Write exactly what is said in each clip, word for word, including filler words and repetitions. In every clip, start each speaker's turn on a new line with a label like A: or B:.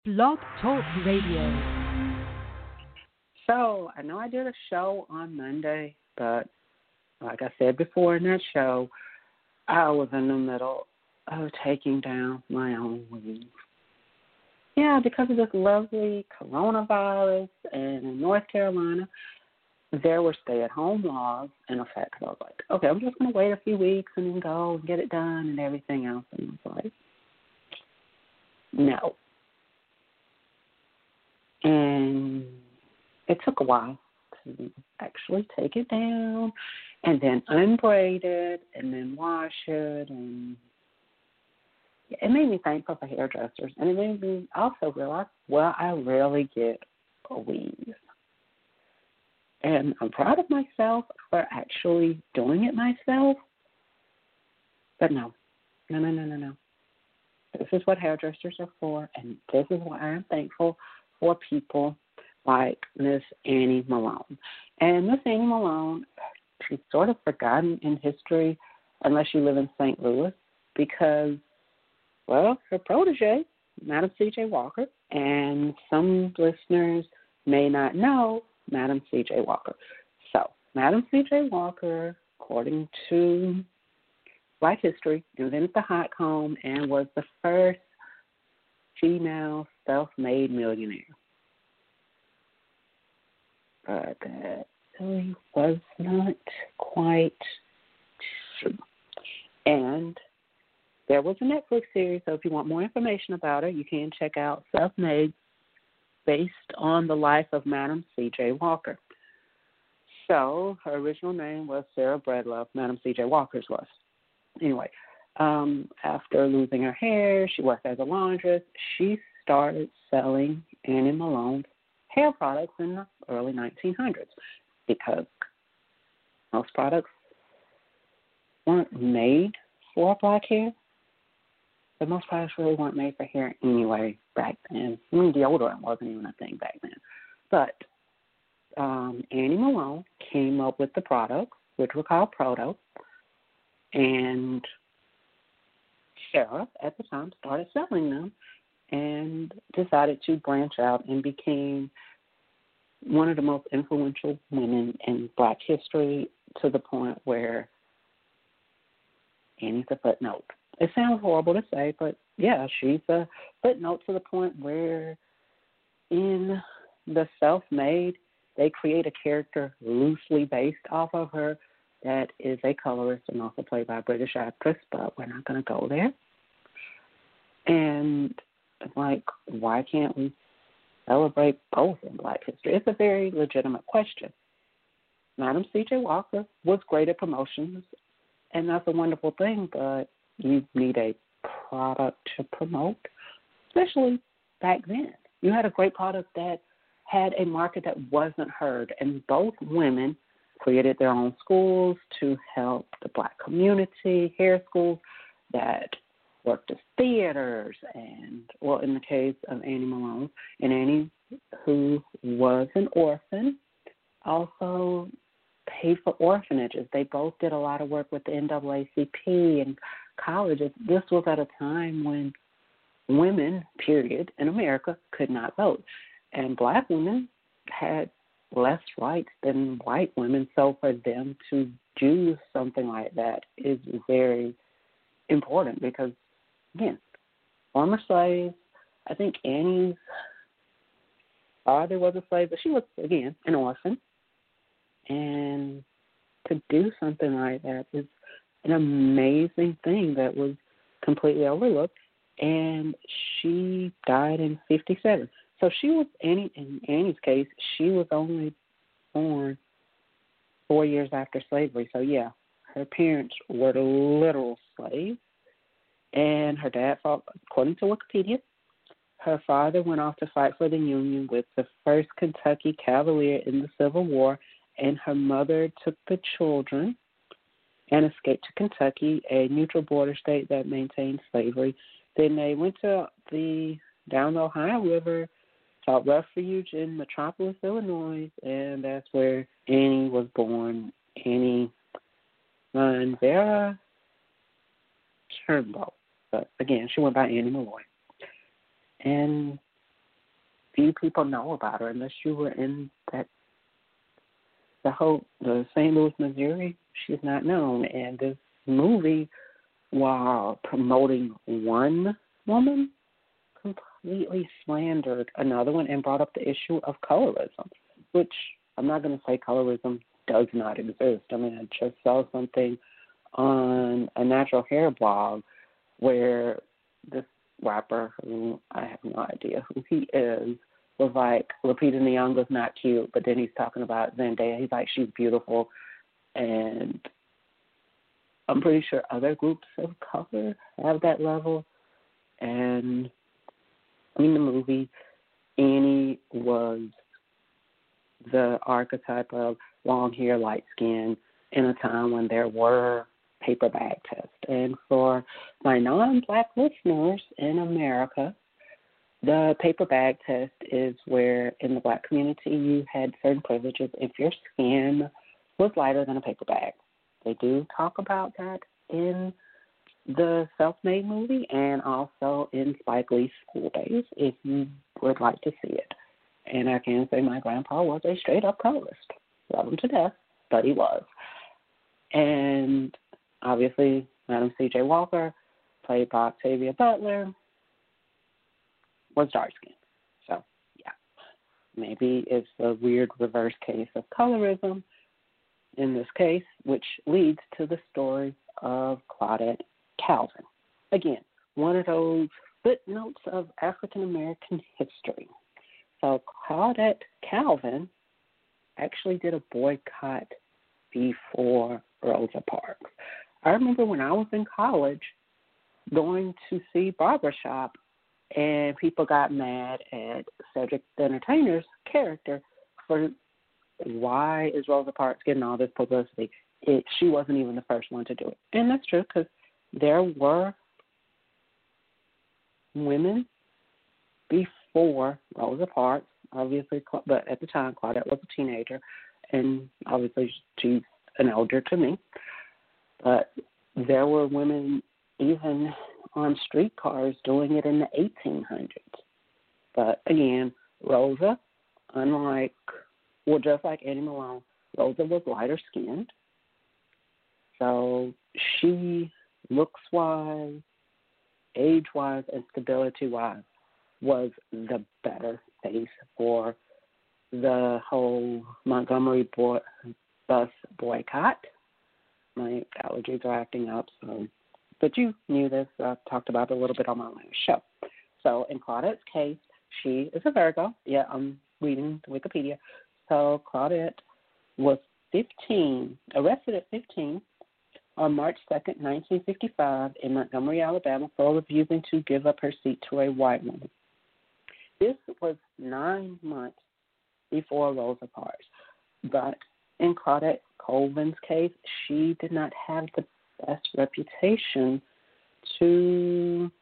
A: Blog Talk Radio.
B: So, I know I did a show on Monday, but like I said before in that show, I was in the middle of taking down my own weed. Yeah, because of this lovely coronavirus, and in North Carolina, there were stay-at-home laws in effect. So I was like, okay, I'm just going to wait a few weeks and then go and get it done and everything else. And I was like, no. And it took a while to actually take it down and then unbraid it and then wash it. And it made me thankful for hairdressers. And it made me also realize, well, I rarely get a weave. And I'm proud of myself for actually doing it myself. But no, no, no, no, no, no. This is what hairdressers are for, and this is why I'm thankful for people like Miss Annie Malone. And Miss Annie Malone, she's sort of forgotten in history unless you live in Saint Louis because, well, her protege, Madam C J Walker, and some listeners may not know Madam C J Walker. So, Madam C J Walker, according to Black history, invented the hot comb and was the first female self-made millionaire. But that really was not quite true. And there was a Netflix series, so if you want more information about her, you can check out Self-Made, based on the life of Madam C J Walker. So her original name was Sarah Breedlove. Madam C J Walker's was. Anyway, um, after losing her hair, she worked as a laundress. She started selling Annie Malone's hair products in the early nineteen hundreds because most products weren't made for black hair. But most products really weren't made for hair anyway back then. I mean, deodorant wasn't even a thing back then. But um, Annie Malone came up with the products, which were called Proto, and Sarah, at the time, started selling them and decided to branch out and became one of the most influential women in black history to the point where Annie's a footnote. It sounds horrible to say, but yeah, she's a footnote to the point where in the Self-Made, they create a character loosely based off of her that is a colorist and also played by a British actress, but we're not going to go there. And it's like, why can't we celebrate both in black history? It's a very legitimate question. Madam C J Walker was great at promotions, and that's a wonderful thing, but you need a product to promote, especially back then. You had a great product that had a market that wasn't heard, and both women created their own schools to help the black community, hair schools that worked as theaters, and, well, in the case of Annie Malone, and Annie, who was an orphan, also paid for orphanages. They both did a lot of work with the N double A C P and colleges. This was at a time when women, period, in America could not vote. And black women had less rights than white women, so for them to do something like that is very important because, again, former slaves, I think Annie's father was a slave, but she was, again, an orphan. And to do something like that is an amazing thing that was completely overlooked. And she died in fifty-seven. So she was, Annie, in Annie's case, she was only born four years after slavery. So, yeah, her parents were the literal slaves. And her dad fought, according to Wikipedia, her father went off to fight for the Union with the first Kentucky Cavalier in the Civil War, and her mother took the children and escaped to Kentucky, a neutral border state that maintained slavery. Then they went to the down the Ohio River, sought refuge in Metropolis, Illinois, and that's where Annie was born. Annie Manvera Turnbull. But again, she went by Annie Malloy. And few people know about her unless you were in that the whole the Saint Louis, Missouri. She's not known, and this movie, while promoting one woman, completely slandered another one and brought up the issue of colorism, which I'm not going to say colorism does not exist. I mean, I just saw something on a natural hair blog where this rapper, who I have no idea who he is, was like, Lupita Nyong'o's not cute, but then he's talking about Zendaya. He's like, she's beautiful. And I'm pretty sure other groups of color have that level. And in the movie, Annie was the archetype of long hair, light skin in a time when there were paper bag tests. And for my non-Black listeners in America, the paper bag test is where in the Black community you had certain privileges if your skin was lighter than a paper bag. They do talk about that in the Self-Made movie and also in Spike Lee's School Days if you would like to see it. And I can say my grandpa was a straight-up colorist. Love him to death, but he was. And obviously, Madam C J Walker, played by Octavia Butler, was dark-skinned. So, yeah, maybe it's a weird reverse case of colorism in this case, which leads to the story of Claudette Calvin. Again, one of those footnotes of African-American history. So Claudette Calvin actually did a boycott before Rosa Parks. I remember when I was in college going to see Barbershop, and people got mad at Cedric the Entertainer's character for why is Rosa Parks getting all this publicity. It, she wasn't even the first one to do it. And that's true because there were women before Rosa Parks, obviously, but at the time Claudette was a teenager, and obviously she's an elder to me. But there were women even on streetcars doing it in the eighteen hundreds. But again, Rosa, unlike, well, just like Annie Malone, Rosa was lighter skinned. So she, looks-wise, age-wise, and stability-wise, was the better face for the whole Montgomery boy, bus boycott. My allergies are acting up, so but you knew this. I talked about it a little bit on my last show. So in Claudette's case, she is a Virgo. Yeah, I'm reading Wikipedia. So Claudette was fifteen, arrested at fifteen on March second, nineteen fifty-five in Montgomery, Alabama, for refusing to give up her seat to a white woman. This was nine months before Rosa Parks. But in Claudette Colvin's case, she did not have the best reputation to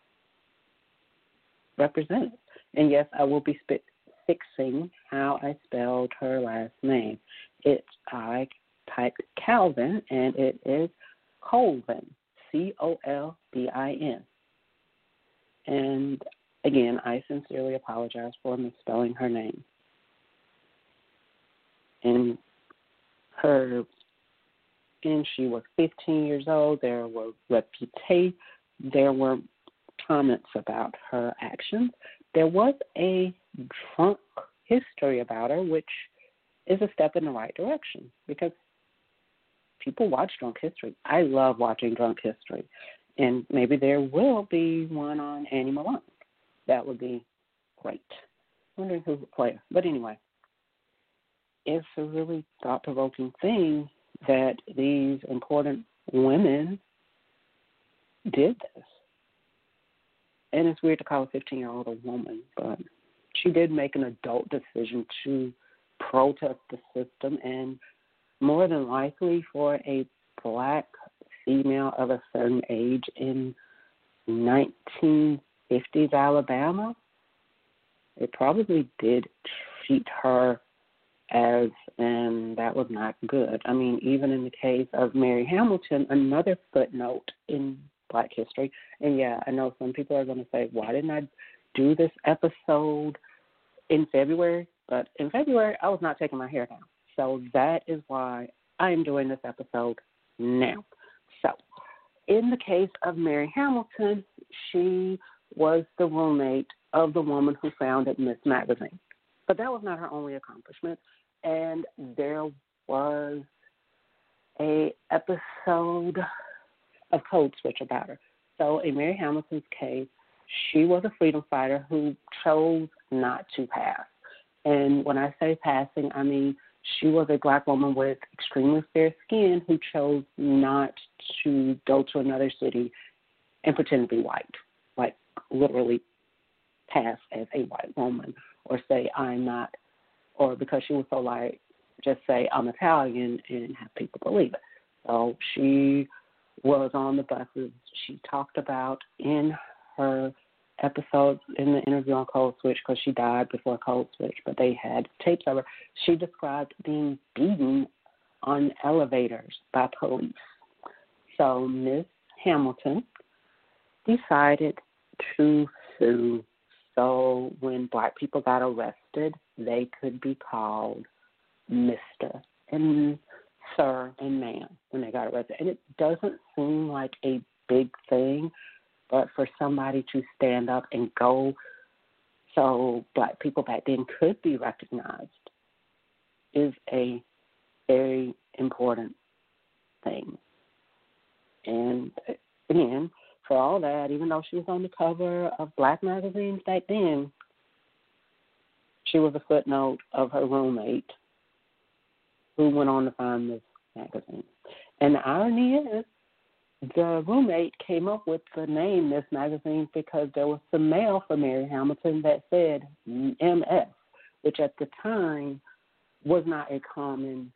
B: represent it. And yes, I will be spit, fixing how I spelled her last name. It's I typed Calvin, and it is Colvin, C O L V I N. And again, I sincerely apologize for misspelling her name. And her, and she was fifteen years old. There were reputation, there were comments about her actions. There was a drunk history about her, which is a step in the right direction because people watch drunk history. I love watching drunk history, and maybe there will be one on Annie Malone. That would be great. Wondering who would play her. But anyway, it's a really thought-provoking thing that these important women did this. And it's weird to call a fifteen-year-old a woman, but she did make an adult decision to protest the system, and more than likely for a black female of a certain age in nineteen fifties Alabama, it probably did treat her as, and that was not good. I mean, even in the case of Mary Hamilton, another footnote in Black history, and yeah, I know some people are going to say, why didn't I do this episode in February, but in February I was not taking my hair down. So that is why I am doing this episode now. So in the case of Mary Hamilton, she was the roommate of the woman who founded Miss Magazine. But that was not her only accomplishment. And there was a episode of Code Switch about her. So in Mary Hamilton's case, she was a freedom fighter who chose not to pass. And when I say passing, I mean she was a black woman with extremely fair skin who chose not to go to another city and pretend to be white, like literally pass as a white woman, or say I'm not, or because she was so light, just say I'm Italian and have people believe it. So she was on the buses. She talked about in her episode in the interview on Code Switch, because she died before Code Switch, but they had tapes of her. She described being beaten on elevators by police. So Miss Hamilton decided to sue, so when black people got arrested, they could be called Mister and Sir and Ma'am when they got arrested. And it doesn't seem like a big thing, but for somebody to stand up and go so black people back then could be recognized is a very important thing. And again, for all that, even though she was on the cover of black magazines back then, she was a footnote of her roommate who went on to found this magazine. And the irony is, the roommate came up with the name Miss Magazine because there was some mail for Mary Hamilton that said M S, which at the time was not a common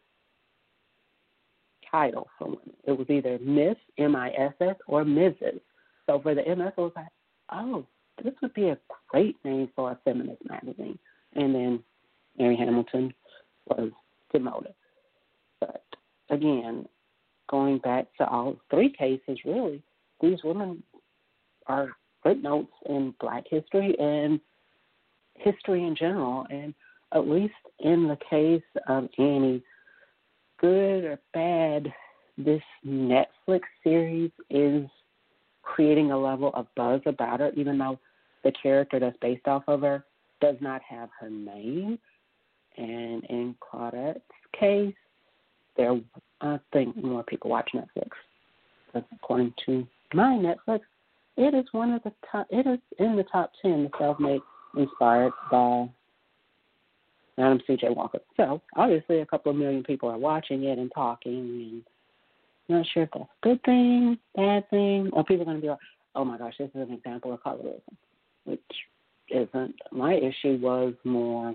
B: title for women. It was either Miss, M I S S, or Missus So for the M S, I was like, oh, this would be a great name for a feminist magazine. And then Mary Hamilton was demoted. But again, going back to all three cases, really, these women are footnotes in black history and history in general. And at least in the case of Annie, good or bad, this Netflix series is creating a level of buzz about her, even though the character that's based off of her does not have her name. And in Claudette's case, there, I think more people watch Netflix. Because according to my Netflix, it is one of the top. It is in the top ten, the self-made inspired by Madam C J Walker. So obviously, a couple of million people are watching it and talking, and not sure if that's a good thing, bad thing, or people are going to be like, "Oh my gosh, this is an example of colorism," which isn't. My issue was more,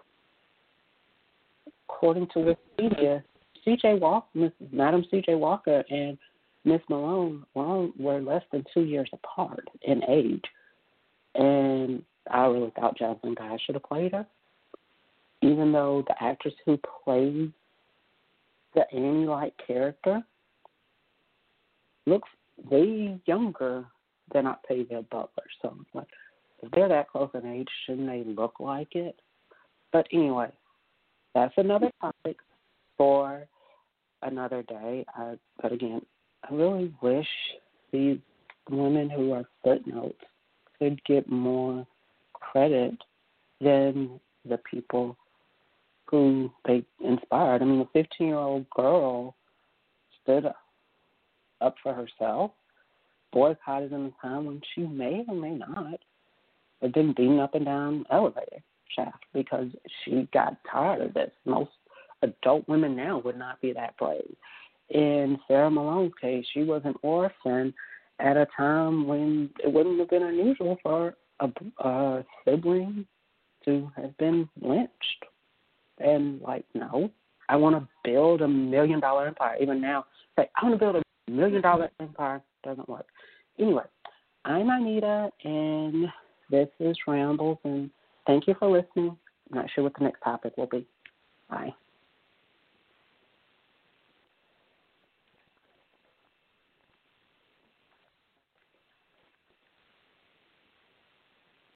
B: according to Wikipedia, C J Walker, Miss Madam C J Walker, and Miss Malone well, were less than two years apart in age, and I really thought Jocelyn Guy should have played her, even though the actress who plays the Annie-like character looks way younger than Octavia Butler. So, like, if they're that close in age, shouldn't they look like it? But anyway, that's another topic for another day. I, but again, I really wish these women who are footnotes could get more credit than the people who they inspired. I mean, a fifteen-year-old girl stood up for herself, boycotted in a time when she may or may not have been beaten up and down elevator shaft because she got tired of this. Most adult women now would not be that brave. In Sarah Malone's case, she was an orphan at a time when it wouldn't have been unusual for a, a sibling to have been lynched. And, like, no, I want to build a million-dollar empire. Even now, say, I want to build a million-dollar empire. Doesn't work. Anyway, I'm Anita, and this is Rambles, and thank you for listening. I'm not sure what the next topic will be. Bye.